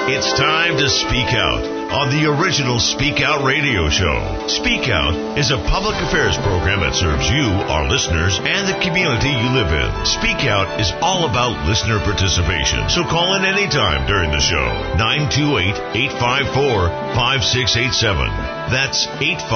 It's time to speak out on the original Speak Out radio show. Speak Out is a public affairs program that serves you, our listeners, and the community you live in. Speak Out is all about listener participation, so call in anytime during the show. 928-854-5687. That's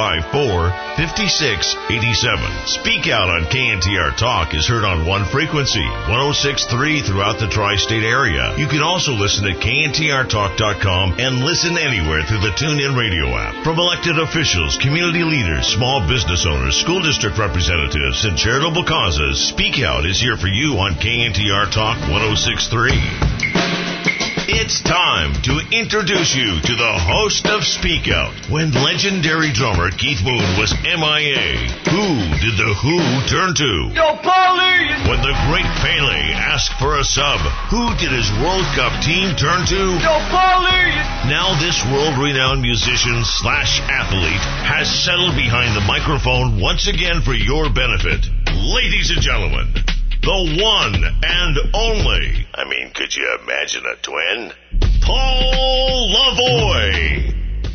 854-5687. Speak Out on KNTR Talk is heard on one frequency, 106.3 throughout the tri-state area. You can also listen at KNTRTalk.com and listen anywhere through the TuneIn radio app. From elected officials, community leaders, small business owners, school district representatives, and charitable causes, Speak Out is here for you on KNTR Talk 106.3. It's time to introduce you to the host of Speak Out. When legendary drummer Keith Moon was MIA, who did the Who turn to? Yo, Paulie! When the great Pele asked for a sub, who did his World Cup team turn to? Yo, Paulie! Now this world-renowned musician slash athlete has settled behind the microphone once again for your benefit. Ladies and gentlemen, the one and only, I mean, could you imagine a twin? Paul Lavoie.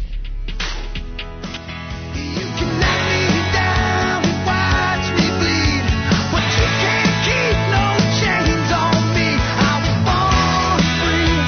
You can knock me down and watch me bleed, but you can't keep no chains on me. I was born free.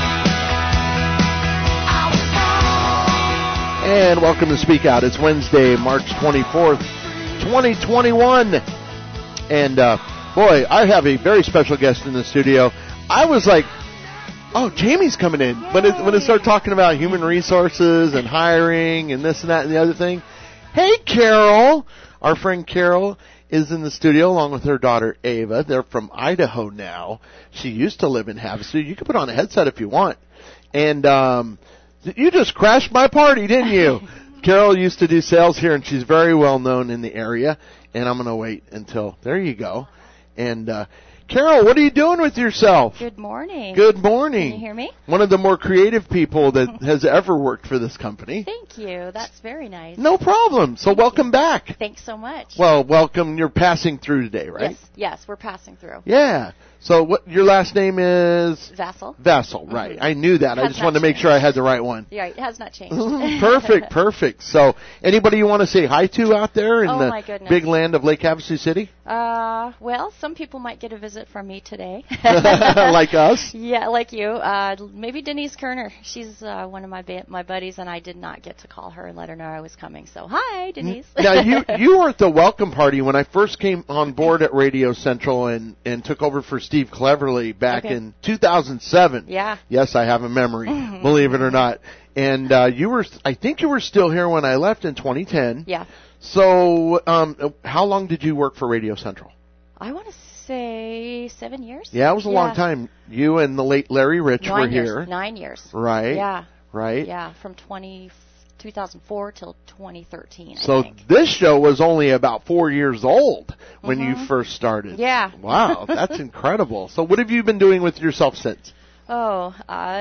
I was born. And welcome to Speak Out. It's Wednesday, March 24th, 2021. And, boy, I have a very special guest in the studio. I was like, oh, Jamie's coming in. When it started talking about human resources and hiring and this and that and the other thing. Hey, Carol. Our friend Carol is in the studio along with her daughter, Ava. They're from Idaho now. She used to live in Havasu. You can put on a headset if you want. And you just crashed my party, didn't you? Carol used to do sales here, and she's very well known in the area. And I'm going to wait until, there you go. And, Carol, what are you doing with yourself? Good morning. Good morning. Can you hear me? One of the more creative people that has ever worked for this company. Thank you. That's very nice. No problem. So welcome back. Thanks so much. Well, welcome. You're passing through today, right? Yes, we're passing through. Yeah. So what your last name is? Vassal. Vassal, right. I knew that. I just wanted to make sure I had the right one. Yeah, it has not changed. Perfect. So anybody you want to say hi to out there in my the goodness. big land of Lake Havasu City? Well, some people might get a visit from me today. Like us? Yeah, like you. Maybe Denise Kerner. She's one of my buddies, and I did not get to call her and let her know I was coming. So, hi, Denise. Now, you were at the welcome party when I first came on board at Radio Central and took over for Steve Cleverly back in 2007. Yeah. Yes, I have a memory, believe it or not. And I think you were still here when I left in 2010. Yeah. So, how long did you work for Radio Central? I want to say 7 years. Yeah, it was a long time. You and the late Larry Rich were here. 9 years. Right. Yeah. Right. Yeah, from 2004 till 2013. So this show was only about 4 years old when you first started. Yeah. Wow, that's incredible. So what have you been doing with yourself since? Oh,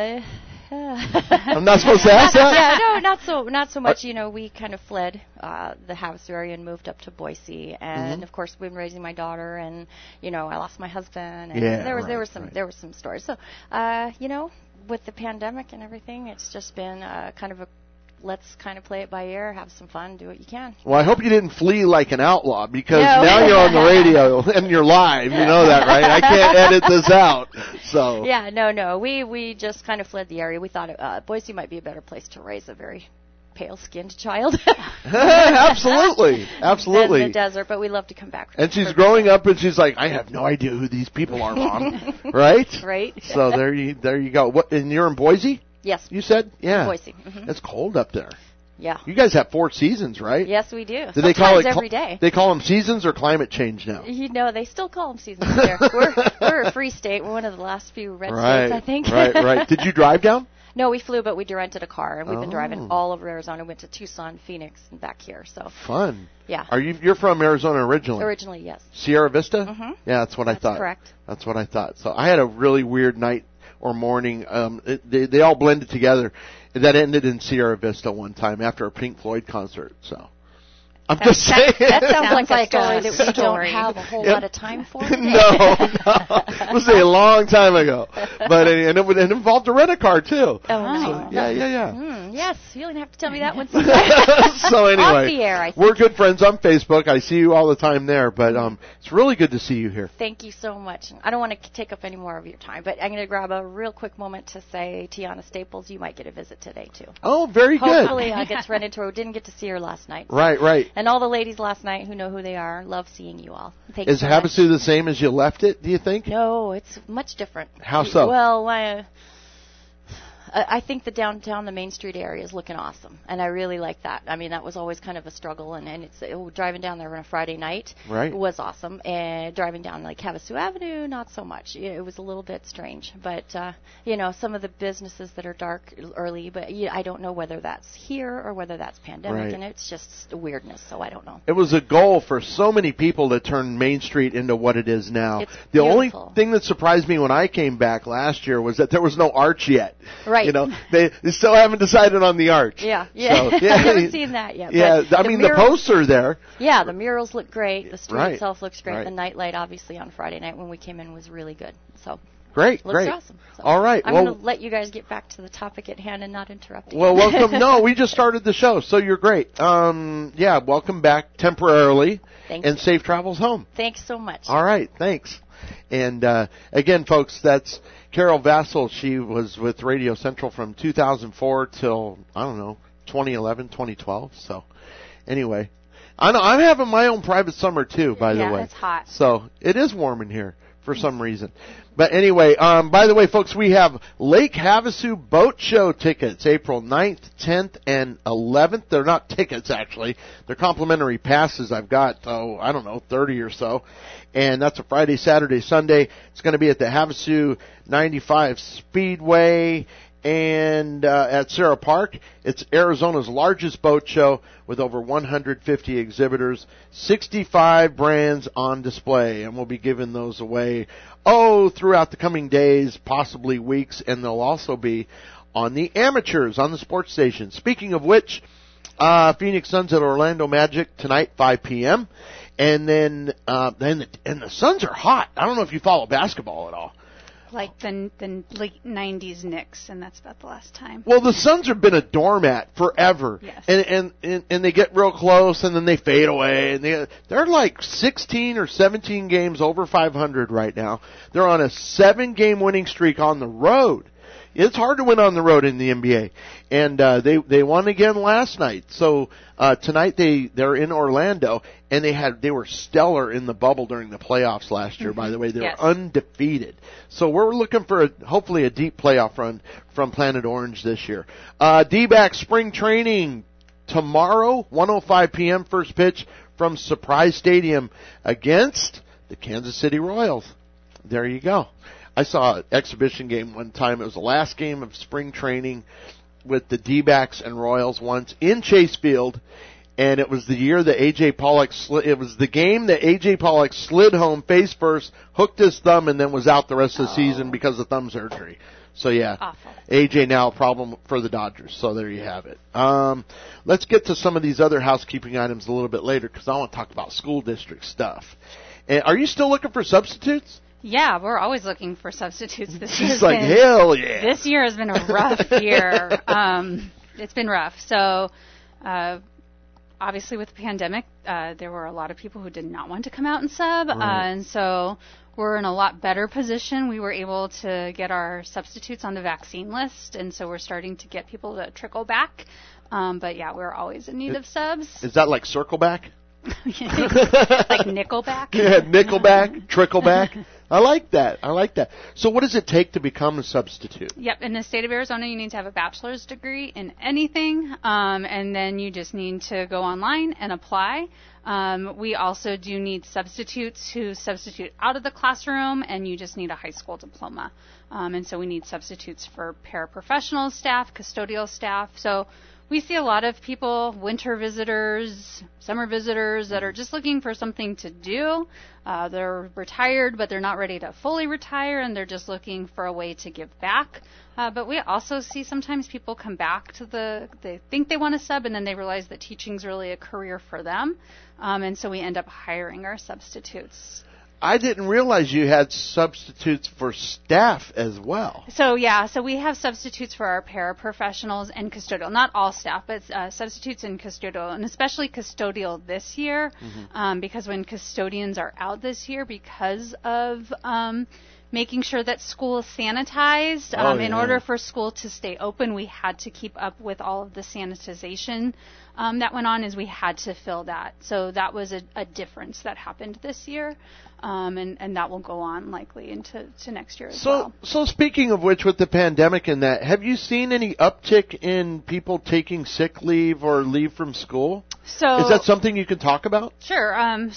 I'm not supposed to ask that? Yeah, no, not so much. You know, we kind of fled the Havasu area and moved up to Boise, and of course we've been raising my daughter, and you know, I lost my husband, and there were some stories. So, you know, with the pandemic and everything, it's just been kind of a let's kind of play it by ear, have some fun, do what you can. Well, I hope you didn't flee like an outlaw, because now you're on the radio and you're live. You know that, right? I can't edit this out. So yeah, no. We just kind of fled the area. We thought Boise might be a better place to raise a very pale-skinned child. Absolutely. Than the desert, but we love to come back. And she's growing up, and she's like, I have no idea who these people are, Mom. Right? Right. So there you go. What? And you're in Boise? Yes. You said? Yeah. Boise. It's cold up there. Yeah. You guys have 4 seasons, right? Yes, we do. Do they call it every day. They call them seasons or climate change now? You know, they still call them seasons there. We're a free state. We're one of the last few red states, I think. Right. Did you drive down? No, we flew, but we rented a car, and we've been driving all over Arizona. Went to Tucson, Phoenix, and back here. So fun. Yeah. You're from Arizona originally? Originally, yes. Sierra Vista? Mm-hmm. Yeah, that's what I thought. Correct. That's what I thought. So I had a really weird night or morning. They all blended together. That ended in Sierra Vista one time after a Pink Floyd concert. So I'm just saying. That sounds like a story that we don't story. have a whole lot of time for. No. It was a long time ago. But and it involved a rent-a-car, too. Oh, no. Yeah. Yes, you don't have to tell me that one. So anyway, Off the air, I think. We're good friends on Facebook. I see you all the time there. But it's really good to see you here. Thank you so much. I don't want to take up any more of your time, but I'm going to grab a real quick moment to say, Tiana Staples, you might get a visit today, too. Oh, very good. Hopefully I'll get to run into her. Didn't get to see her last night. Right. And all the ladies last night who know who they are, love seeing you all. Thank Is you so Havasu much. the same as you left it, do you think? No, it's much different. How so? Well, I think the downtown, the Main Street area is looking awesome, and I really like that. I mean, that was always kind of a struggle, and driving down there on a Friday night was awesome, and driving down like Havasu Avenue, not so much. It was a little bit strange, but some of the businesses that are dark early, but I don't know whether that's here or whether that's pandemic, and it's just a weirdness, so I don't know. It was a goal for so many people to turn Main Street into what it is now. It's the beautiful. only thing that surprised me when I came back last year was that there was no arch yet. Right. They still haven't decided on the arch. Yeah. So, I haven't seen that yet. Yeah, but the posts are there. Yeah, the murals look great. The street Right. itself looks great. Right. The nightlight, obviously, on Friday night when we came in was really good. So Great. looks awesome. So All right. I'm going to let you guys get back to the topic at hand and not interrupt you. Well, welcome. No, we just started the show, so you're great. Welcome back temporarily. Thank and you. safe travels home. Thanks so much. All right, thanks. And again, folks, that's Carol Vassell. She was with Radio Central from 2004 till, 2011, 2012. So anyway, I know I'm having my own private summer too, by the way. Yeah, it's hot. So it is warm in here for some reason. But anyway, by the way, folks, we have Lake Havasu Boat Show tickets, April 9th, 10th, and 11th. They're not tickets, actually. They're complimentary passes. I've got, 30 or so. And that's a Friday, Saturday, Sunday. It's going to be at the Havasu 95 Speedway and at Sarah Park. It's Arizona's largest boat show with over 150 exhibitors, 65 brands on display, and we'll be giving those away throughout the coming days, possibly weeks, and they'll also be on the amateurs on the sports station. Speaking of which, Phoenix Suns at Orlando Magic tonight, 5 p.m. And then the Suns are hot. I don't know if you follow basketball at all. Like the late 90s Knicks, and that's about the last time. Well, the Suns have been a doormat forever. Yes. And they get real close, and then they fade away. And they're like 16 or 17 games over 500 right now. They're on a 7-game winning streak on the road. It's hard to win on the road in the NBA. And they won again last night. So tonight they're in Orlando, and they were stellar in the bubble during the playoffs last year, by the way. They were undefeated. So we're looking for hopefully a deep playoff run from Planet Orange this year. D-back spring training tomorrow, 1:05 p.m. first pitch from Surprise Stadium against the Kansas City Royals. There you go. I saw an exhibition game one time. It was the last game of spring training with the D-backs and Royals once in Chase Field, and it was the year that A.J. Pollock it was the game that A.J. Pollock slid home face first, hooked his thumb, and then was out the rest of the season because of thumb surgery. So, yeah, awful. A.J. now a problem for the Dodgers. So there you have it. Let's get to some of these other housekeeping items a little bit later because I want to talk about school district stuff. And are you still looking for substitutes? Yeah, we're always looking for substitutes. She's like, hell yeah. This year has been a rough year. It's been rough. So, obviously with the pandemic, there were a lot of people who did not want to come out and sub. Right. And so we're in a lot better position. We were able to get our substitutes on the vaccine list. And so we're starting to get people to trickle back. But yeah, we're always in need of subs. Is that like Circleback? Like Nickelback? Yeah, Nickelback, Trickleback. I like that. So what does it take to become a substitute? Yep. In the state of Arizona, you need to have a bachelor's degree in anything, and then you just need to go online and apply. We also do need substitutes who substitute out of the classroom, and you just need a high school diploma. And so we need substitutes for paraprofessional staff, custodial staff. So we see a lot of people, winter visitors, summer visitors, that are just looking for something to do. They're retired, but they're not ready to fully retire, and they're just looking for a way to give back. But we also see sometimes people come back to they think they want to sub, and then they realize that teaching's really a career for them. And so we end up hiring our substitutes. I didn't realize you had substitutes for staff as well. So we have substitutes for our paraprofessionals and custodial. Not all staff, but substitutes and custodial, and especially custodial this year, because when custodians are out this year because of making sure that school is sanitized. In order for school to stay open, we had to keep up with all of the sanitization that went on, as we had to fill that. So that was a difference that happened this year, and that will go on likely into next year as well. So speaking of which, with the pandemic and that, have you seen any uptick in people taking sick leave or leave from school? So is that something you can talk about? Sure.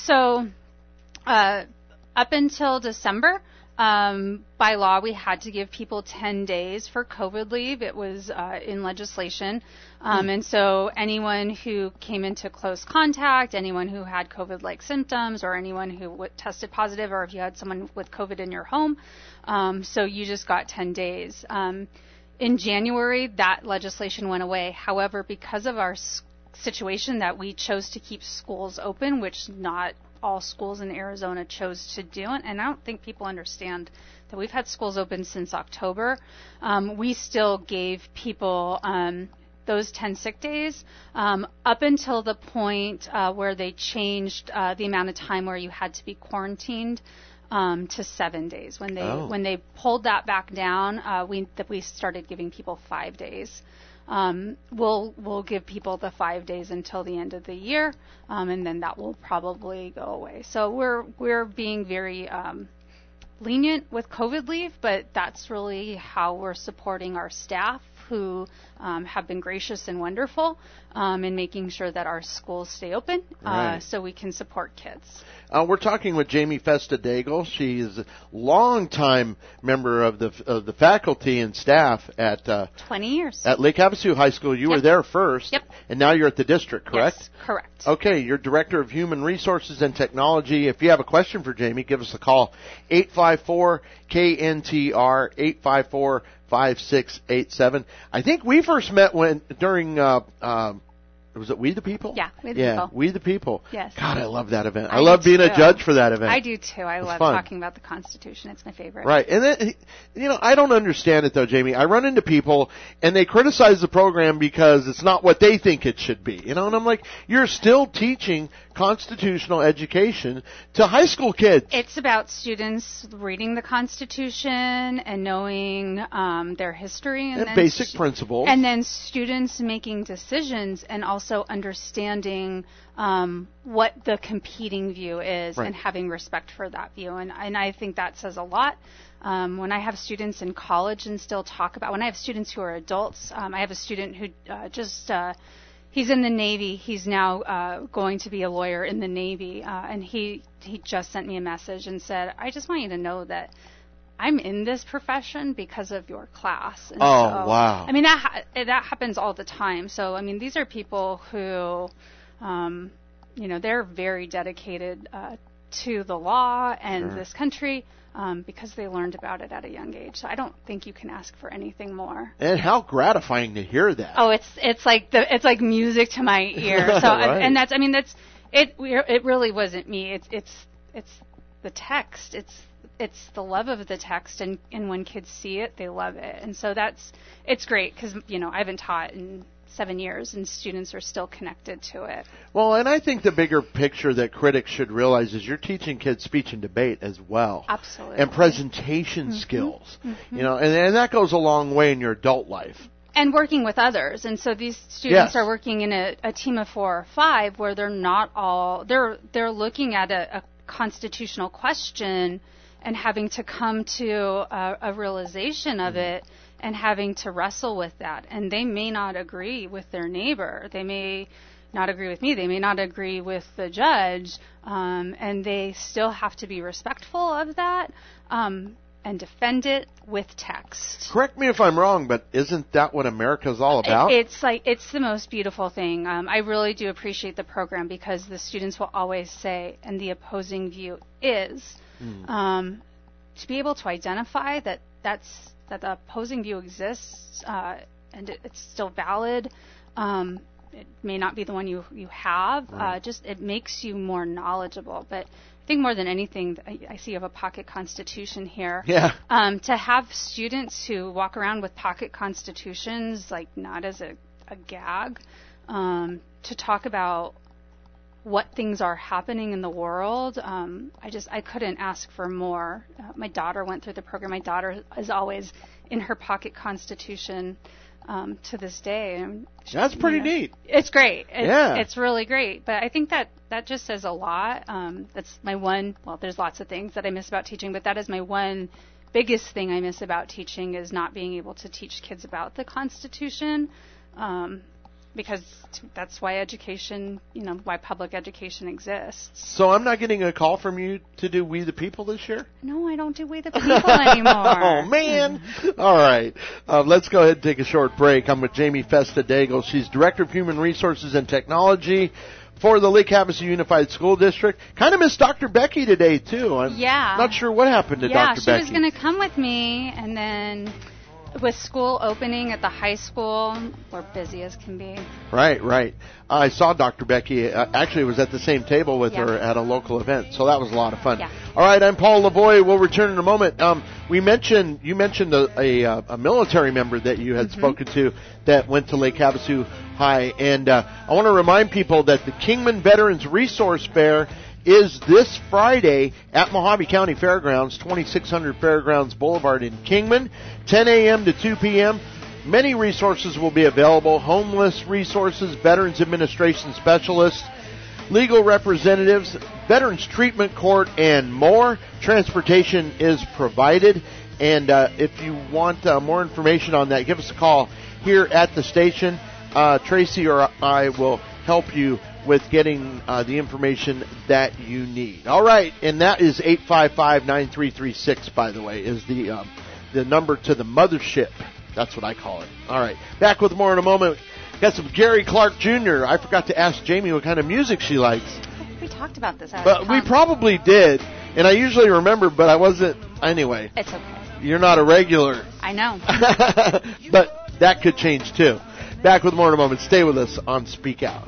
Up until December, by law, we had to give people 10 days for COVID leave. It was in legislation. And so anyone who came into close contact, anyone who had COVID-like symptoms, or anyone who tested positive, or if you had someone with COVID in your home, so you just got 10 days. In January, that legislation went away. However, because of our situation that we chose to keep schools open, which not all schools in Arizona chose to do, and I don't think people understand that we've had schools open since October. We still gave people those 10 sick days up until the point where they changed the amount of time where you had to be quarantined to 7 days. When they pulled that back down, we started giving people 5 days. We'll give people the 5 days until the end of the year, and then that will probably go away. So we're being very lenient with COVID leave, but that's really how we're supporting our staff, who have been gracious and wonderful in making sure that our schools stay open, so we can support kids. We're talking with Jamie Festa-Daigle. She is a longtime member of the faculty and staff at 20 years at Lake Havasu High School. You were there first, and now you're at the district, correct? Yes, correct. Okay, you're Director of Human Resources and Technology. If you have a question for Jamie, give us a call, 854-KNTR, 854-5687. I think we first met during was it We the People? Yeah, We the People. We the People. Yes. God, I love that event. I love being a judge for that event. I do too. I love talking about the Constitution. It's my favorite. Right. And then, I don't understand it though, Jamie. I run into people and they criticize the program because it's not what they think it should be. And I'm like, you're still teaching constitutional education to high school kids. It's about students reading the Constitution and knowing their history and then basic principles. And then students making decisions and also understanding what the competing view is, and having respect for that view. And I think that says a lot. When I have students in college and still talk about, when I have students who are adults, I have a student who he's in the Navy. He's now going to be a lawyer in the Navy, and he just sent me a message and said, I just want you to know that I'm in this profession because of your class. And wow. I mean, that happens all the time. So, I mean, these are people who, they're very dedicated to the law and this country because they learned about it at a young age. So I don't think you can ask for anything more. And how gratifying to hear that. Oh, it's like music to my ear. So right. And it really wasn't me. It's the text. It's the love of the text, and when kids see it, they love it. And so it's great because, I haven't taught in 7 years, and students are still connected to it. Well, and I think the bigger picture that critics should realize is you're teaching kids speech and debate as well. Absolutely. And presentation skills. And that goes a long way in your adult life. And working with others. And so these students are working in a team of 4 or 5 where they're not all, they're looking at a constitutional question and having to come to a realization of it and having to wrestle with that. And they may not agree with their neighbor. They may not agree with me. They may not agree with the judge. And they still have to be respectful of that. and defend it with text. Correct me if I'm wrong, but isn't that what America's all about? It's the most beautiful thing. I really do appreciate the program because the students will always say, and the opposing view is, to be able to identify that the opposing view exists and it's still valid. It may not be the one you have. Right. Just it makes you more knowledgeable. But I think more than anything, I see you have a pocket constitution here. Yeah. To have students who walk around with pocket constitutions, like not as a gag, to talk about what things are happening in the world, I couldn't ask for more. My daughter went through the program. My daughter is always in her pocket constitution to this day. That's pretty neat. It's great. It's really great. But I think that just says a lot. That's my one, well, there's lots of things that I miss about teaching, but that is my one biggest thing I miss about teaching is not being able to teach kids about the Constitution. Because that's why education, why public education exists. So I'm not getting a call from you to do We the People this year? No, I don't do We the People anymore. Oh, man. All right. Let's go ahead and take a short break. I'm with Jamie Festa-Daigle. She's Director of Human Resources and Technology for the Lake Havasu Unified School District. Kind of miss Dr. Becky today, too. I'm not sure what happened to Dr. Becky. Yeah, she was going to come with me, and then with school opening at the high school, we're busy as can be. Right. I saw Dr. Becky. Actually, was at the same table with her at a local event, so that was a lot of fun. Yeah. All right, I'm Paul Lavoie. We'll return in a moment. You mentioned a military member that you had spoken to that went to Lake Havasu High, and I want to remind people that the Kingman Veterans Resource Fair is this Friday at Mojave County Fairgrounds, 2600 Fairgrounds Boulevard in Kingman, 10 a.m. to 2 p.m. Many resources will be available: homeless resources, Veterans Administration specialists, legal representatives, Veterans Treatment Court, and more. Transportation is provided. And if you want more information on that, give us a call here at the station. Tracy or I will help you with getting the information that you need. All right, and that is 855-9336, by the way, is the number to the mothership. That's what I call it. All right, back with more in a moment. Got some Gary Clark Jr. I forgot to ask Jamie what kind of music she likes. We talked about this. But we probably did, and I usually remember, but I wasn't. Anyway. It's okay. You're not a regular. I know. But that could change, too. Back with more in a moment. Stay with us on Speak Out.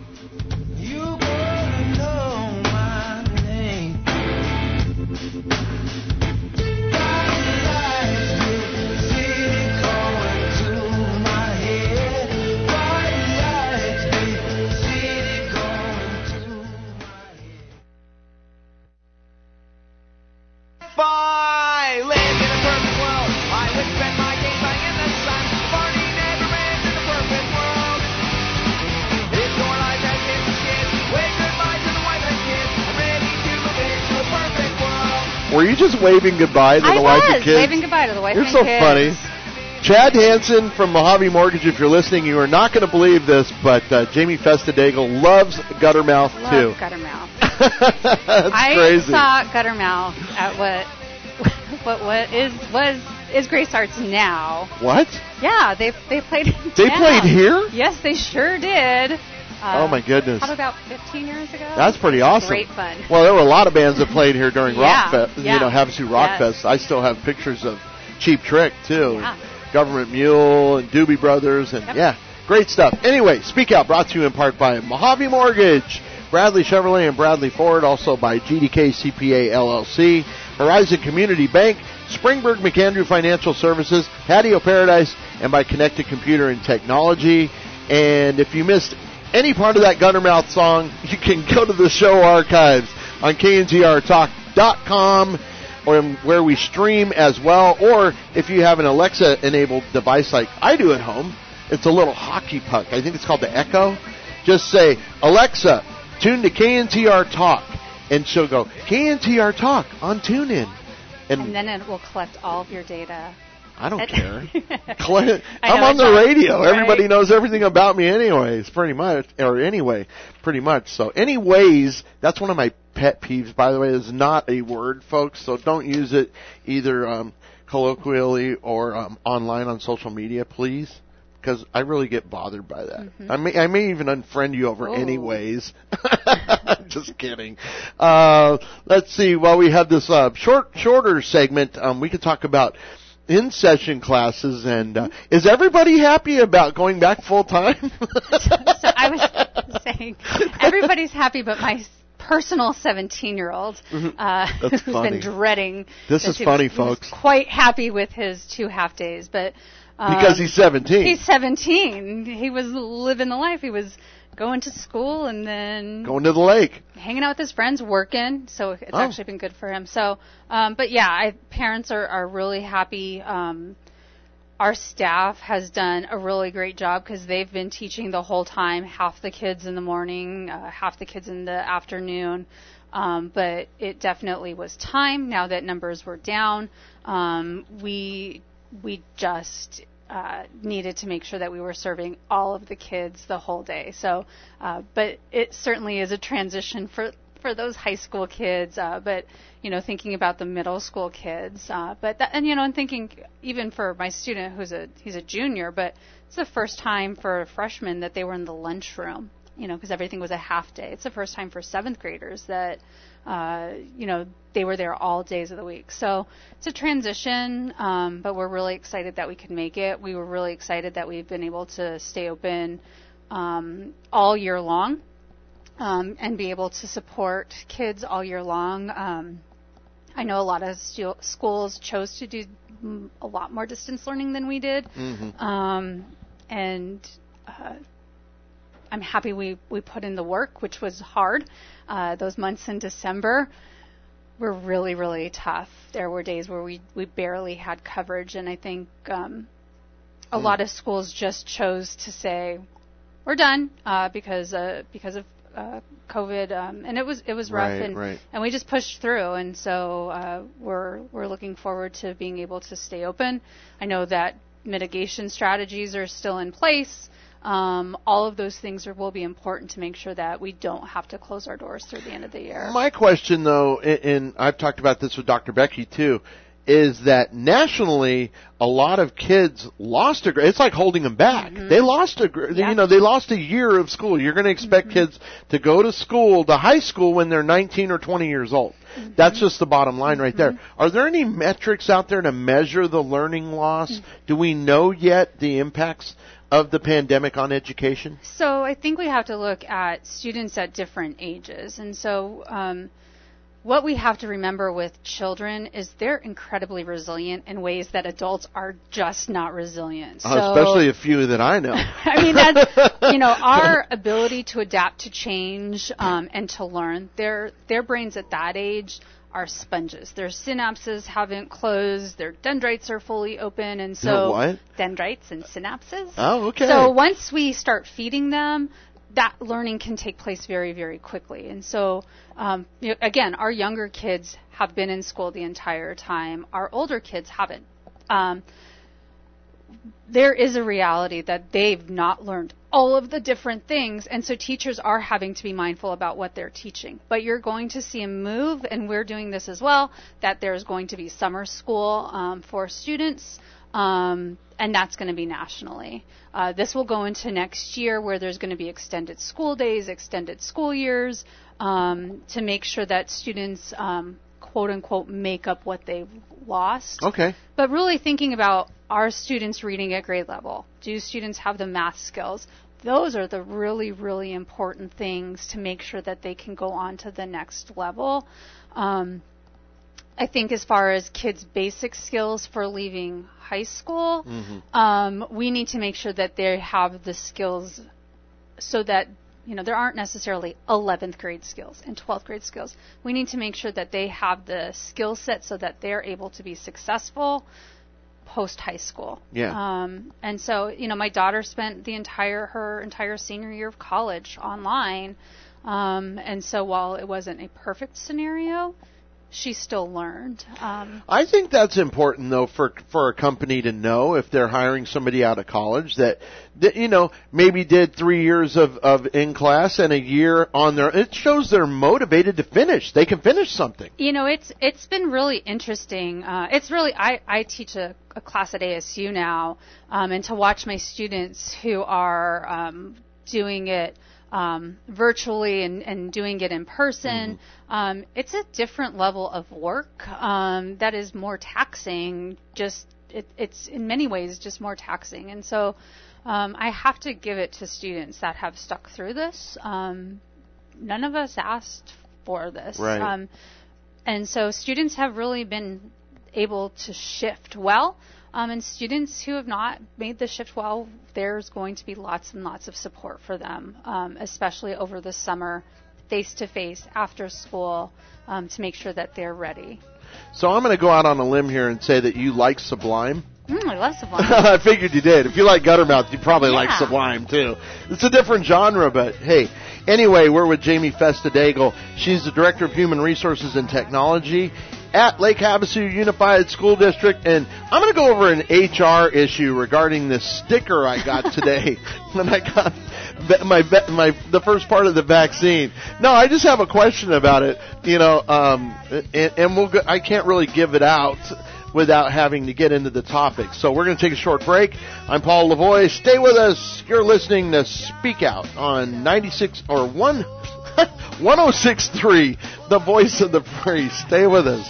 Were you just waving goodbye to the wife and kids? I was waving goodbye to the wife and kids. You're so funny. Chad Hansen from Mojave Mortgage, if you're listening, you are not going to believe this, but Jamie Festa-Daigle loves Guttermouth, too. Love Guttermouth. That's crazy. I saw Guttermouth at what is Grace Arts now. What? Yeah, they played in They town. played here? Yes, they sure did. Oh, my goodness. Probably about 15 years ago. That's pretty awesome. Great fun. Well, there were a lot of bands that played here during Havasu Rock Fest. I still have pictures of Cheap Trick, too. Yeah. And Government Mule and Doobie Brothers. And, great stuff. Anyway, Speak Out brought to you in part by Mojave Mortgage, Bradley Chevrolet and Bradley Ford, also by GDK CPA LLC, Horizon Community Bank, Springburg McAndrew Financial Services, Patio Paradise, and by Connected Computer and Technology. And if you missed any part of that Guttermouth song, you can go to the show archives on kntrtalk.com, or where we stream as well. Or if you have an Alexa-enabled device like I do at home, it's a little hockey puck. I think it's called the Echo. Just say, Alexa, tune to KNTR Talk, and she'll go, KNTR Talk on TuneIn. And then it will collect all of your data. I don't care. I'm on the radio. Right? Everybody knows everything about me anyways, pretty much. So anyways, that's one of my pet peeves, by the way, is not a word, folks, so don't use it either colloquially or online on social media, please? Because I really get bothered by that. I may even unfriend you over anyways. Just kidding. Let's see. While we have this shorter segment, we could talk about in-session classes. And is everybody happy about going back full time? So I was saying everybody's happy, but my personal 17-year-old who's been dreading. This is funny, folks. He was quite happy with his 2 half days, but. Because he's 17. He's 17. He was living the life. He was going to school and then going to the lake, hanging out with his friends, working. So it's actually been good for him. So, but yeah, parents are really happy. Our staff has done a really great job because they've been teaching the whole time. Half the kids in the morning, half the kids in the afternoon. But it definitely was time. Now that numbers were down, we just needed to make sure that we were serving all of the kids the whole day. So, but it certainly is a transition for those high school kids. But thinking about the middle school kids. And thinking even for my student he's a junior, but it's the first time for a freshman that they were in the lunchroom. Because everything was a half day. It's the first time for 7th graders that, they were there all days of the week. So it's a transition, but we're really excited that we could make it. We were really excited that we've been able to stay open all year long and be able to support kids all year long. I know a lot of schools chose to do a lot more distance learning than we did. I'm happy we put in the work, which was hard. Those months in December were really, really tough. There were days where we barely had coverage, and I think a lot of schools just chose to say, we're done because of COVID, and it was rough, and we just pushed through. And so we're looking forward to being able to stay open. I know that mitigation strategies are still in place. All of those things will be important to make sure that we don't have to close our doors through the end of the year. My question, though, and I've talked about this with Dr. Becky, too, is that nationally, a lot of kids lost a grade. It's like holding them back. They lost they lost a year of school. You're going to expect kids to go to school, to high school, when they're 19 or 20 years old. That's just the bottom line right there. Are there any metrics out there to measure the learning loss? Do we know yet the impacts of the pandemic on education? So I think we have to look at students at different ages. And so what we have to remember with children is they're incredibly resilient in ways that adults are just not resilient. Especially a few that I know. I mean, that's, our ability to adapt to change and to learn, their brains at that age are sponges. Their synapses haven't closed. Their dendrites are fully open. And so what? Dendrites and synapses. Oh, okay. So once we start feeding them, that learning can take place very, very quickly. And so, again, our younger kids have been in school the entire time. Our older kids haven't. There is a reality that they've not learned all of the different things, and so teachers are having to be mindful about what they're teaching. But you're going to see a move, and we're doing this as well, that there's going to be summer school for students, and that's going to be nationally. This will go into next year where there's going to be extended school days, extended school years, to make sure that students, quote unquote, make up what they've lost. Okay. But really thinking about, are students reading at grade level? Do students have the math skills? Those are the really, really important things to make sure that they can go on to the next level. I think as far as kids' basic skills for leaving high school, we need to make sure that they have the skills so that, there aren't necessarily 11th grade skills and 12th grade skills. We need to make sure that they have the skill set so that they're able to be successful post high school. Yeah. And so, my daughter spent her entire senior year of college online. And so while it wasn't a perfect scenario, she still learned. I think that's important, though, for a company to know if they're hiring somebody out of college that maybe did 3 years of in class and a year on their. It shows they're motivated to finish. They can finish something. It's been really interesting. I teach a class at ASU now, and to watch my students who are doing it virtually and doing it in person, it's a different level of work that is more taxing. It's in many ways just more taxing, and so I have to give it to students that have stuck through this. None of us asked for this, right. And so students have really been able to shift well. And students who have not made the shift well, there's going to be lots and lots of support for them, especially over the summer, face-to-face, after school, to make sure that they're ready. So I'm going to go out on a limb here and say that you like Sublime. I love Sublime. I figured you did. If you like Guttermouth, you probably like Sublime, too. It's a different genre, but hey. Anyway, we're with Jamie Festadagel. She's the Director of Human Resources and Technology at Lake Havasu Unified School District, and I'm going to go over an HR issue regarding this sticker I got today when I got the first part of the vaccine. No, I just have a question about it, and I can't really give it out without having to get into the topic. So we're going to take a short break. I'm Paul Lavoie. Stay with us. You're listening to Speak Out on 106.3, the voice of the free. Stay with us.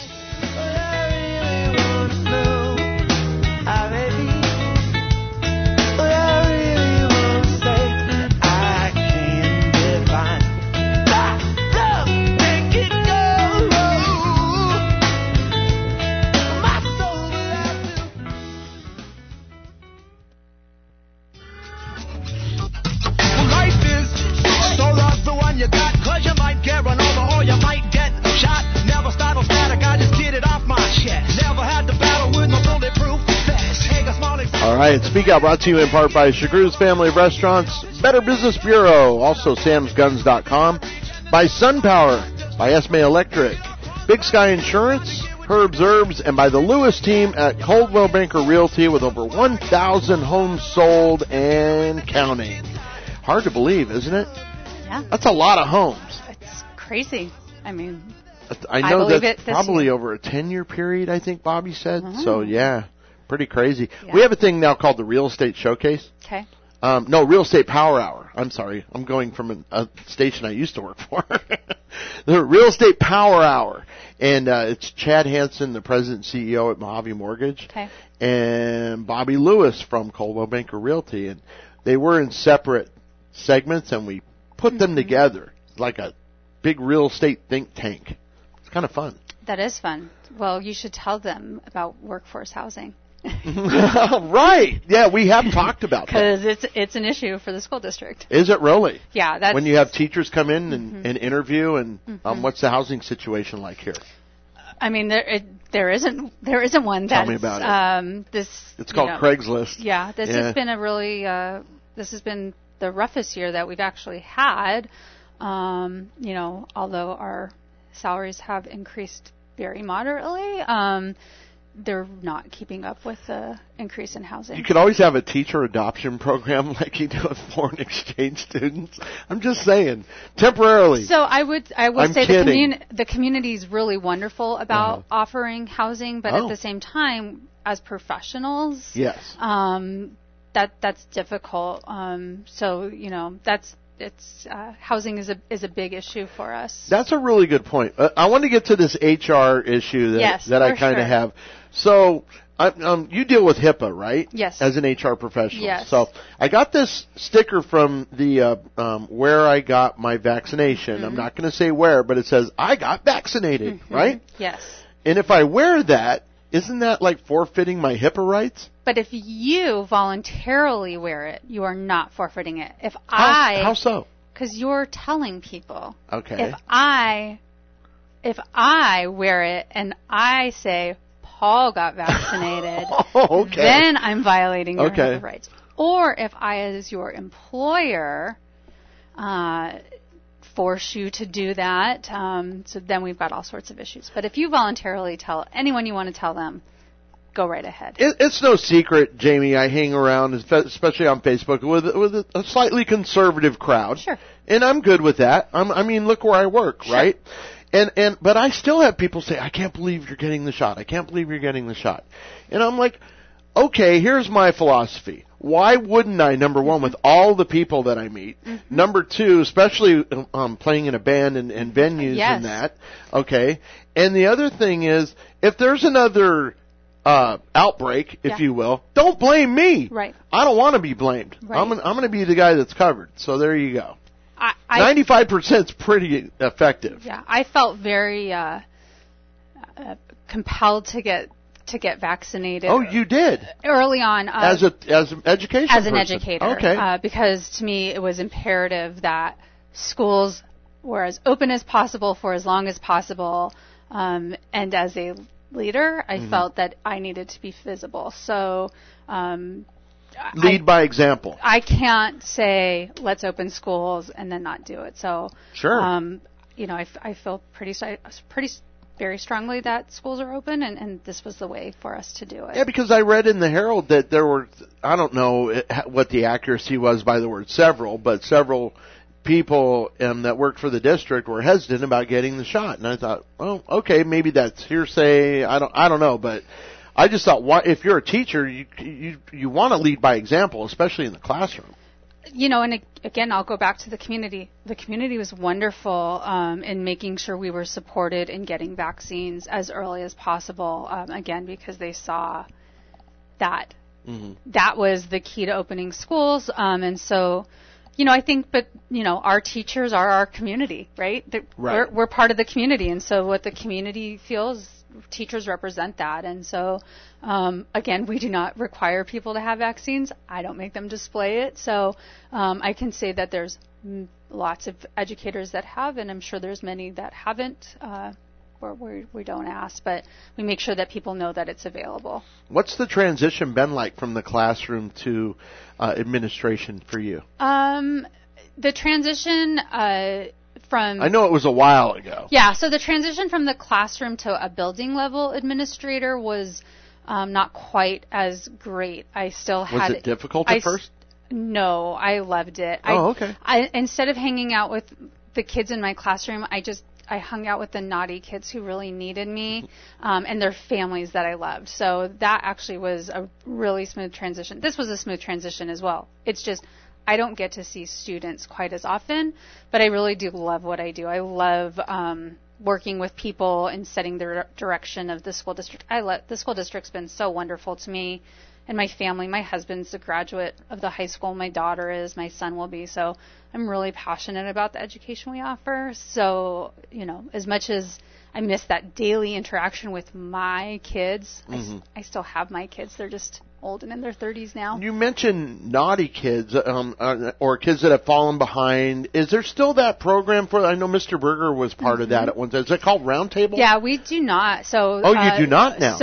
All right, Speak Out brought to you in part by Chagru's Family of Restaurants, Better Business Bureau, also samsguns.com, by SunPower, by Esme Electric, Big Sky Insurance, Herb's Herbs, and by the Lewis team at Coldwell Banker Realty with over 1,000 homes sold and counting. Hard to believe, isn't it? Yeah. That's a lot of homes. It's crazy. I know that's probably over a 10-year period, I think Bobby said. Mm-hmm. So, yeah. Pretty crazy. Yeah. We have a thing now called the Real Estate Showcase. Okay. No, Real Estate Power Hour. I'm sorry. I'm going from a station I used to work for. The Real Estate Power Hour. And it's Chad Hansen, the president and CEO at Mojave Mortgage. Okay. And Bobby Lewis from Coldwell Banker Realty. And they were in separate segments, and we put them together like a big real estate think tank. It's kind of fun. That is fun. Well, you should tell them about workforce housing. Right. Yeah, we have talked about that. Because it's an issue for the school district. Is it really? Yeah. That's when you have teachers come in and interview, and what's the housing situation like here? I mean, there isn't one. Tell me about it. It's called Craigslist. Yeah. This has been this has been the roughest year that we've actually had. Although our salaries have increased very moderately, they're not keeping up with the increase in housing. You could always have a teacher adoption program like you do with foreign exchange students. I'm just saying, temporarily. So I would say the community is really wonderful about offering housing, but at the same time, as professionals, yes, that's difficult. Housing is a big issue for us. That's a really good point. I want to get to this HR issue that I kind of have. So, you deal with HIPAA, right? Yes. As an HR professional. Yes. So, I got this sticker from the where I got my vaccination. Mm-hmm. I'm not going to say where, but it says I got vaccinated, right? Yes. And if I wear that, isn't that like forfeiting my HIPAA rights? But if you voluntarily wear it, you are not forfeiting it. How so? Because you're telling people. Okay. If I wear it and I say Paul got vaccinated, then I'm violating your HIPAA rights. Or if I, as your employer, force you to do that. So then we've got all sorts of issues. But if you voluntarily tell anyone you want to tell them, go right ahead. It's no secret, Jamie. I hang around, especially on Facebook, with a slightly conservative crowd. Sure. And I'm good with that. I mean, look where I work, sure. right? But I still have people say, I can't believe you're getting the shot. I can't believe you're getting the shot. And I'm like, okay, here's my philosophy. Why wouldn't I, number one, with all the people that I meet? Mm-hmm. Number two, especially playing in a band and venues yes. and that, okay? And the other thing is, if there's another outbreak, if you will, don't blame me. Right. I don't want to be blamed. Right. I'm going to be the guy that's covered. So there you go. 95% is pretty effective. Yeah, I felt very compelled to get vaccinated. Oh, you did early on as an education as an person. Educator. Okay. Because to me it was imperative that schools were as open as possible for as long as possible, and as a leader, I felt that I needed to be visible. So. Lead by example. I can't say let's open schools and then not do it. So sure. I feel very strongly that schools are open, and this was the way for us to do it. Yeah, because I read in the Herald that there were, I don't know what the accuracy was by the word several, but several people that worked for the district were hesitant about getting the shot, and I thought, well, okay, maybe that's hearsay. I don't know, but. I just thought, if you're a teacher, you want to lead by example, especially in the classroom. And again, I'll go back to the community. The community was wonderful in making sure we were supported in getting vaccines as early as possible, again, because they saw that that was the key to opening schools. And so, I think, our teachers are our community, right? Right. We're part of the community, and so what the community feels, teachers represent that. And so, again, we do not require people to have vaccines. I don't make them display it. So I can say that there's lots of educators that have, and I'm sure there's many that haven't, where we don't ask. But we make sure that people know that it's available. What's the transition been like from the classroom to administration for you? The transition... I know it was a while ago. Yeah, so the transition from the classroom to a building level administrator was not quite as great. I still had... Was it difficult at first? No, I loved it. Okay. Instead of hanging out with the kids in my classroom, I hung out with the naughty kids who really needed me, and their families that I loved. So that actually was a really smooth transition. This was a smooth transition as well. It's just... I don't get to see students quite as often, but I really do love what I do. I love working with people and setting the direction of the school district. The school district's been so wonderful to me and my family. My husband's a graduate of the high school. My daughter is. My son will be. So I'm really passionate about the education we offer. So, as much as I miss that daily interaction with my kids, I still have my kids. They're just old and in their 30s now. You mentioned naughty kids or kids that have fallen behind. Is there still that program for? I know Mr. Berger was part of that at one time. Is it called Roundtable? Yeah, we do not. So you do not now.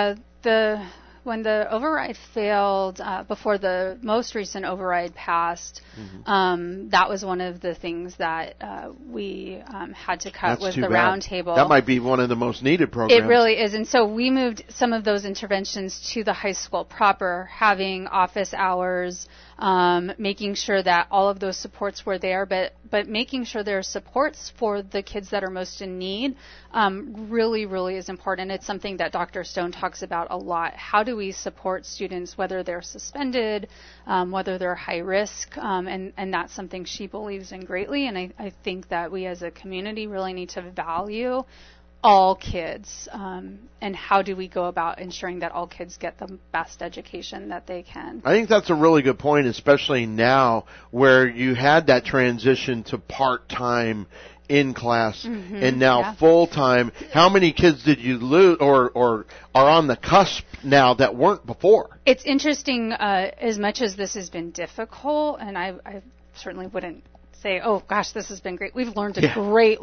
So when the override failed, before the most recent override passed, that was one of the things that we had to cut. Was the Roundtable. That might be one of the most needed programs. It really is. And so we moved some of those interventions to the high school proper, having office hours, making sure that all of those supports were there, but making sure there are supports for the kids that are most in need really, really is important. It's something that Dr. Stone talks about a lot. How do we support students, whether they're suspended, whether they're high risk, and that's something she believes in greatly. And I think that we as a community really need to value all kids, and how do we go about ensuring that all kids get the best education that they can. I think that's a really good point, especially now where you had that transition to part-time in class and now full-time. How many kids did you lose or are on the cusp now that weren't before? It's interesting, as much as this has been difficult, and I certainly wouldn't say, oh gosh, this has been great. We've learned a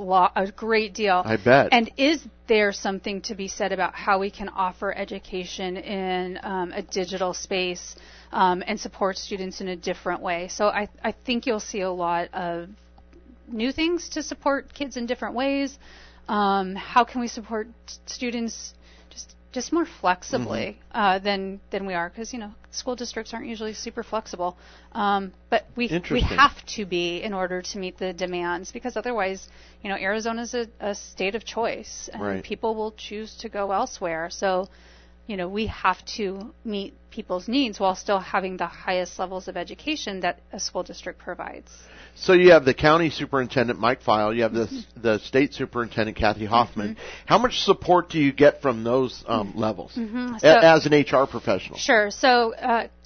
great deal. I bet. And is there something to be said about how we can offer education in a digital space and support students in a different way? So I think you'll see a lot of new things to support kids in different ways. How can we support students just more flexibly than we are? Because, school districts aren't usually super flexible. But we have to be in order to meet the demands, because otherwise, Arizona's a state of choice, and people will choose to go elsewhere. So, we have to meet people's needs while still having the highest levels of education that a school district provides. So you have the county superintendent, Mike Feil. You have the state superintendent, Kathy Hoffman. How much support do you get from those levels as an HR professional? Sure. So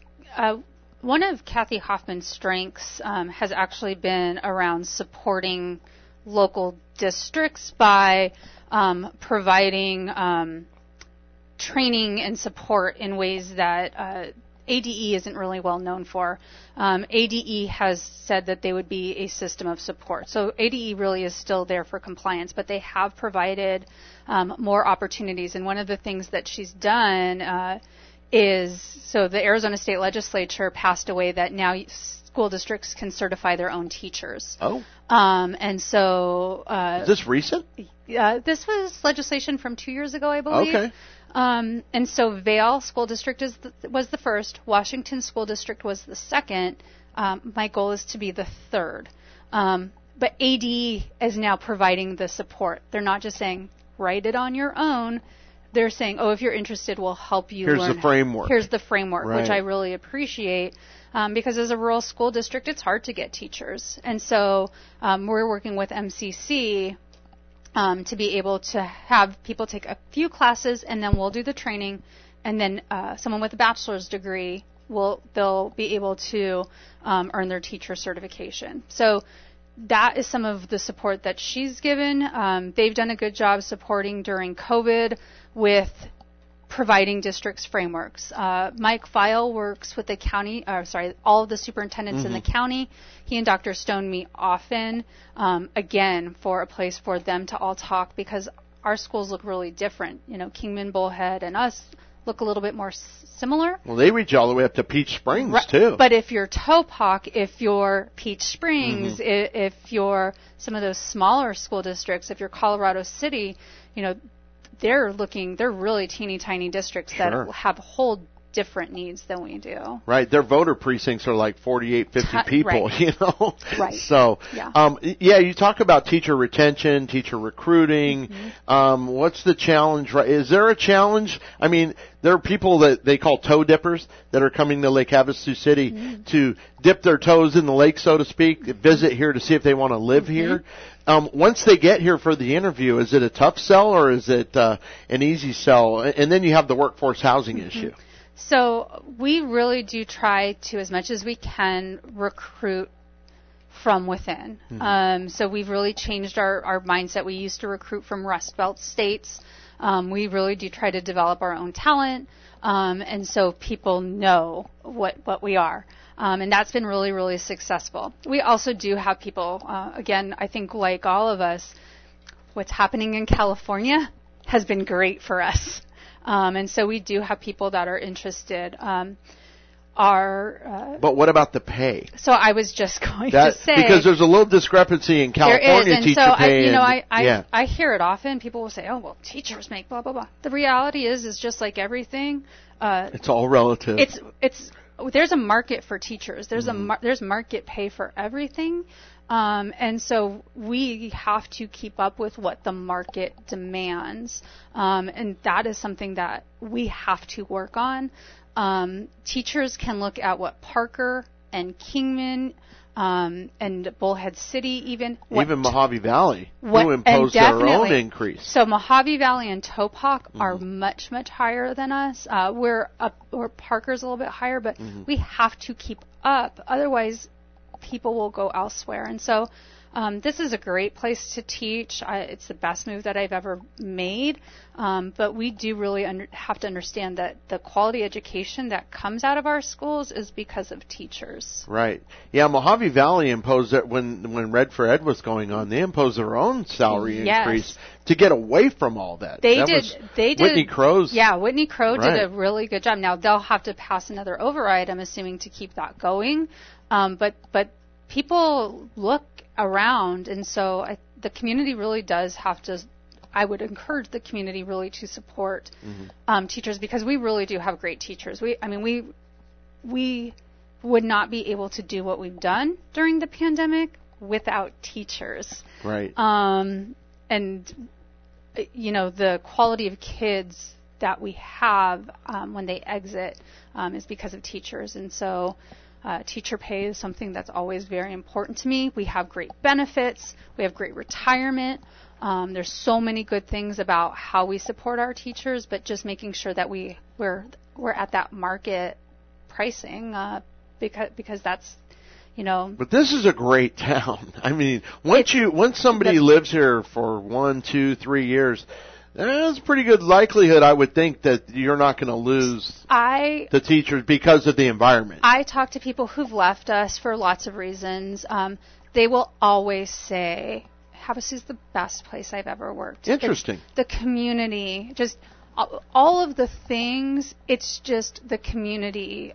one of Kathy Hoffman's strengths has actually been around supporting local districts by providing training and support in ways that ADE isn't really well known for. ADE has said that they would be a system of support. So ADE really is still there for compliance, but they have provided more opportunities. And one of the things that she's done so the Arizona State Legislature passed away that now school districts can certify their own teachers. Oh. And so... is this recent? This was legislation from 2 years ago, I believe. Okay. And so Vail School District was the first. Washington School District was the second. My goal is to be the third. But AD is now providing the support. They're not just saying, write it on your own. They're saying, if you're interested, we'll help you learn. Here's the framework. Here's the framework, which I really appreciate. Because as a rural school district, it's hard to get teachers. And so we're working with MCC to be able to have people take a few classes, and then we'll do the training, and then someone with a bachelor's degree they'll be able to earn their teacher certification. So that is some of the support that she's given. They've done a good job supporting during COVID with providing districts frameworks. Mike Feil works with the county, all of the superintendents in the county. He and Dr. Stone meet often, again, for a place for them to all talk, because our schools look really different. Kingman, Bullhead, and us look a little bit more similar. Well, they reach all the way up to Peach Springs, too. But if you're Topock, if you're Peach Springs, if you're some of those smaller school districts, if you're Colorado City, they're really teeny tiny districts that have whole different needs than we do. Right. Their voter precincts are like 48, 50 people, Right. So, you talk about teacher retention, teacher recruiting. What's the challenge? Right? Is there a challenge? I mean, there are people that they call toe dippers that are coming to Lake Havasu City to dip their toes in the lake, so to speak, visit here to see if they want to live here. Once they get here for the interview, is it a tough sell or is it an easy sell? And then you have the workforce housing issue. So we really do try to, as much as we can, recruit from within. So we've really changed our mindset. We used to recruit from Rust Belt states. We really do try to develop our own talent, and so people know what we are. And that's been really, really successful. We also do have people, again, I think like all of us, what's happening in California has been great for us. And so we do have people that are interested. But what about the pay? So I was just going to say, because there's a little discrepancy in California teacher pay. I hear it often. People will say, "Oh, well, teachers make blah blah blah." The reality is just like everything. It's all relative. There's a market for teachers. There's market pay for everything. And so we have to keep up with what the market demands. And that is something that we have to work on. Teachers can look at what Parker and Kingman and Bullhead City even Mojave Valley, who imposed their own increase. So Mojave Valley and Topock are much, much higher than us. Where Parker's a little bit higher, but we have to keep up. Otherwise, people will go elsewhere. And so this is a great place to teach. It's the best move that I've ever made. But we do really have to understand that the quality education that comes out of our schools is because of teachers. Right. Yeah, Mojave Valley imposed it when Red for Ed was going on. They imposed their own salary increase to get away from all that. They did. Whitney Crow's. Yeah, Whitney Crow did a really good job. Now, they'll have to pass another override, I'm assuming, to keep that going. But people look around. And so the community really does have to, I would encourage the community really to support teachers, because we really do have great teachers. We would not be able to do what we've done during the pandemic without teachers. Right. And, the quality of kids that we have when they exit is because of teachers. And so teacher pay is something that's always very important to me. We have great benefits. We have great retirement. There's so many good things about how we support our teachers, but just making sure that we're at that market pricing because that's, But this is a great town. I mean, once somebody lives here for 1, 2, 3 years, there's a pretty good likelihood, I would think, that you're not going to lose the teachers because of the environment. I talk to people who've left us for lots of reasons. They will always say, Havasu is the best place I've ever worked. Interesting. The community, just all of the things, it's just the community.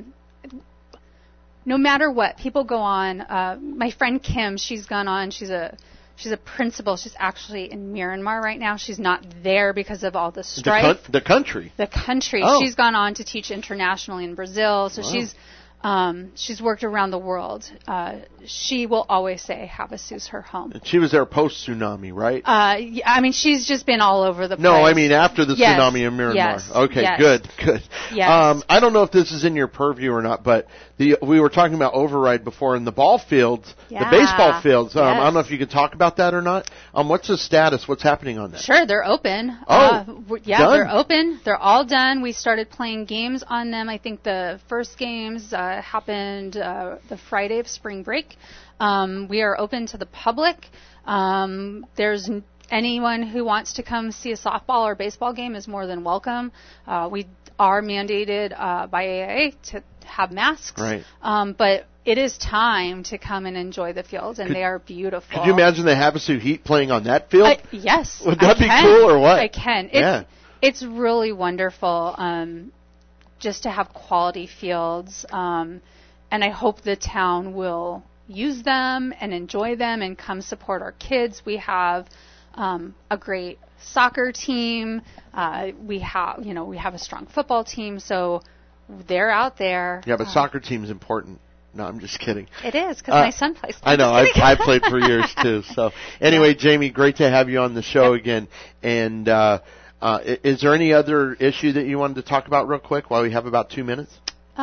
No matter what, people go on. My friend Kim, she's gone on. She's a principal. She's actually in Myanmar right now. She's not there because of all the strife. The country. The country. Oh. She's gone on to teach internationally in Brazil. So she's worked around the world. She will always say Havasu's her home. And she was there post-tsunami, right? I mean, she's just been all over the place. No, I mean after the tsunami in Myanmar. Yes. Okay, Yes. good. Yes. I don't know if this is in your purview or not, but we were talking about override before in the ball fields, the baseball fields. I don't know if you can talk about that or not. What's the status? What's happening on that? Sure, they're open. Done? They're open. They're all done. We started playing games on them. I think the first games happened the Friday of spring break. We are open to the public. There's anyone who wants to come see a softball or baseball game is more than welcome. We are mandated by AIA to have masks. Right. But it is time to come and enjoy the fields, and they are beautiful. Could you imagine the Havasu Heat playing on that field? Yes. Would that be cool or what? I can. It's really wonderful just to have quality fields, and I hope the town will use them and enjoy them and come support our kids. We have a great soccer team. We have a strong football team, so they're out there. Yeah, but soccer team's important. No, I'm just kidding. It is, because my son plays. I know. I played for years, too. So, anyway, Jamie, great to have you on the show again. And is there any other issue that you wanted to talk about real quick while we have about 2 minutes?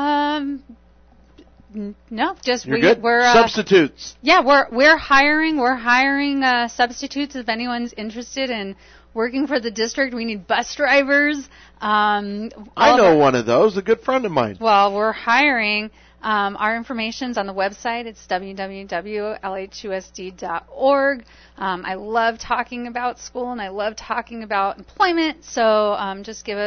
No, just we're substitutes. Yeah, we're hiring. We're hiring substitutes. If anyone's interested in working for the district, we need bus drivers. I know one of those. A good friend of mine. Well, we're hiring. Our information's on the website. It's www.lhusd.org. I love talking about school and I love talking about employment. So just go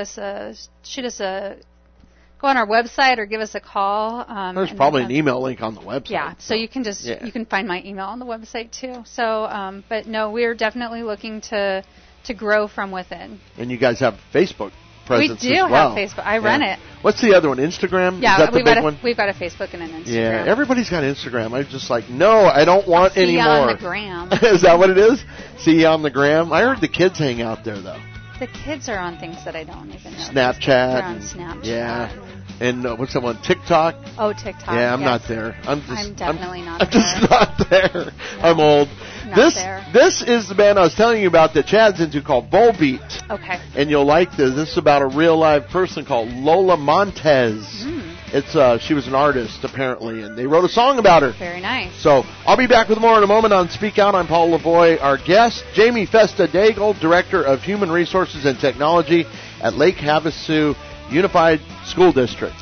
on our website or give us a call. There's probably an email link on the website. Yeah, so you can you can find my email on the website too. So, but no, we're definitely looking to grow from within. And you guys have Facebook presence We do as well. have Facebook. I run it. What's the other one? Instagram? Yeah, Is that the big one? We've got a Facebook and an Instagram. Yeah, everybody's got Instagram. I'm just like, no, I don't want See anymore. ya on the gram. Is that what it is? See ya on the gram? I heard the kids hang out there, though. The kids are on things that I don't even know. Snapchat. They're on Snapchat. Yeah. And what's that one? TikTok? Oh, TikTok. Yeah, I'm yes. not there. I'm definitely not I'm there. just not there. No, I'm old. there. This is the band I was telling you about that Chad's into called Volbeat. Okay. And you'll like this. This is about a real live person called Lola Montez. It's she was an artist apparently, and they wrote a song about her. Very nice. So I'll be back with more in a moment on Speak Out. I'm Paul Lavoie. Our guest, Jamie Festa-Daigle, Director of Human Resources and Technology at Lake Havasu Unified School District.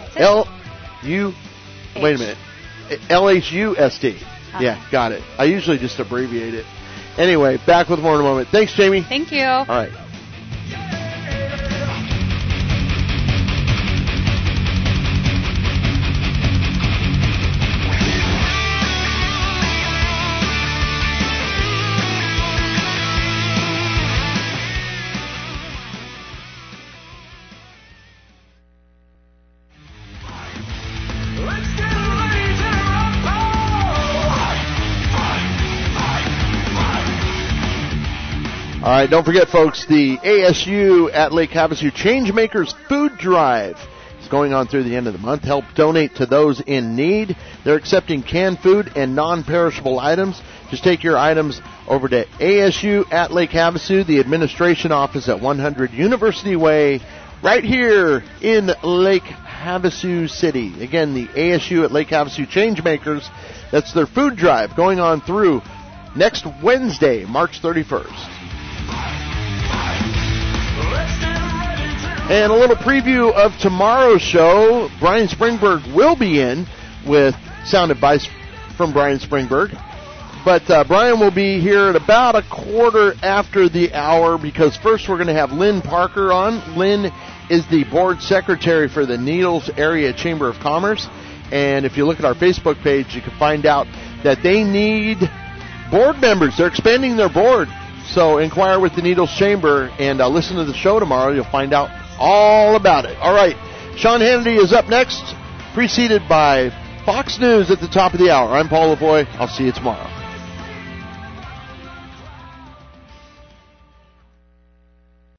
Wait a minute. LHUSD. Yeah, got it. I usually just abbreviate it. Anyway, back with more in a moment. Thanks, Jamie. Thank you. All right. Let's get ready to rumble! All right, don't forget, folks, the ASU at Lake Havasu Changemakers Food Drive is going on through the end of the month. Help donate to those in need. They're accepting canned food and non-perishable items. Just take your items over to ASU at Lake Havasu, the administration office at 100 University Way, right here in Lake Havasu City. Again, the ASU at Lake Havasu Changemakers. That's their food drive going on through next Wednesday, March 31st. And a little preview of tomorrow's show. Brian Springberg will be in with sound advice from Brian Springberg. But Brian will be here at about a quarter after the hour, because first we're going to have Lynn Parker on. Lynn is the board secretary for the Needles Area Chamber of Commerce. And if you look at our Facebook page, you can find out that they need board members. They're expanding their board. So inquire with the Needles Chamber and listen to the show tomorrow. You'll find out all about it. All right, Sean Hannity is up next, preceded by Fox News at the top of the hour. I'm Paul Lavoie. I'll see you tomorrow.